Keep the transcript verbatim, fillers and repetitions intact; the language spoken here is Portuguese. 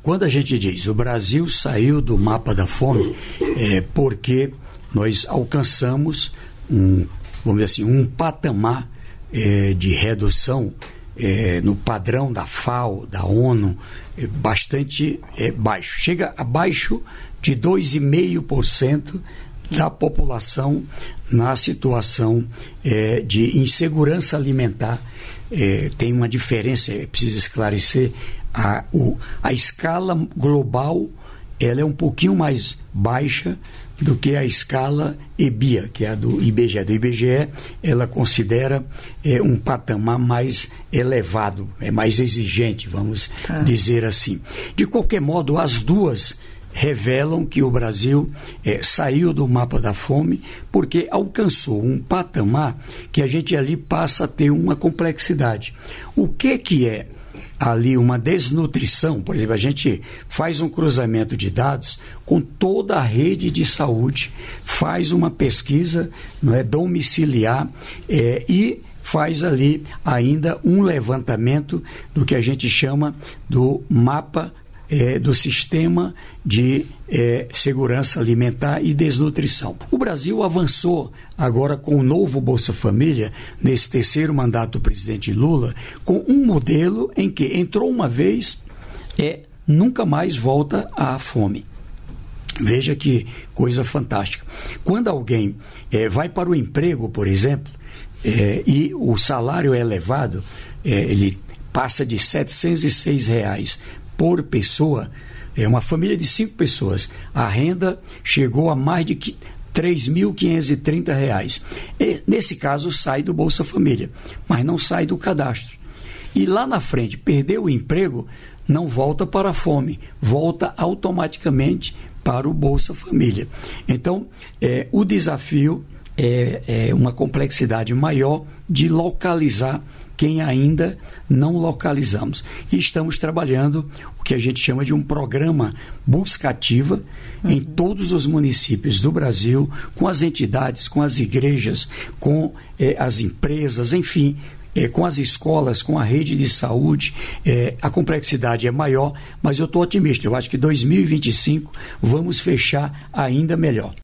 quando a gente diz o Brasil saiu do mapa da fome, é porque nós alcançamos um, vamos dizer assim, um patamar é, de redução é, no padrão da FAO, da ONU, é, bastante é, baixo. Chega abaixo de dois vírgula cinco por cento da população na situação é, de insegurança alimentar. É, tem uma diferença, é preciso esclarecer, a, o, a escala global ela é um pouquinho mais baixa do que a escala E B I A, que é a do I B G E. Do I B G E, ela considera é, um patamar mais elevado, é mais exigente, vamos ah. dizer assim. De qualquer modo, as duas revelam que o Brasil é, saiu do mapa da fome porque alcançou um patamar que a gente ali passa a ter uma complexidade. O que que é ali uma desnutrição? Por exemplo, a gente faz um cruzamento de dados com toda a rede de saúde, faz uma pesquisa, não é, domiciliar é, e faz ali ainda um levantamento do que a gente chama do mapa É, do sistema de é, segurança alimentar e desnutrição. O Brasil avançou agora com o novo Bolsa Família, nesse terceiro mandato do presidente Lula, com um modelo em que entrou uma vez, é, nunca mais volta à fome. Veja que coisa fantástica. Quando alguém é, vai para o emprego, por exemplo, é, e o salário é elevado, é, ele passa de setecentos e seis reais por pessoa, é uma família de cinco pessoas, a renda chegou a mais de três mil quinhentos e trinta reais. E, nesse caso, sai do Bolsa Família, mas não sai do cadastro. E lá na frente, perdeu o emprego, não volta para a fome, volta automaticamente para o Bolsa Família. Então, é, o desafio é, é uma complexidade maior de localizar quem ainda não localizamos. E estamos trabalhando o que a gente chama de um programa busca ativa uhum. em todos os municípios do Brasil, com as entidades, com as igrejas, com eh, as empresas, enfim, eh, com as escolas, com a rede de saúde. Eh, a complexidade é maior, mas eu estou otimista. Eu acho que dois mil e vinte e cinco vamos fechar ainda melhor.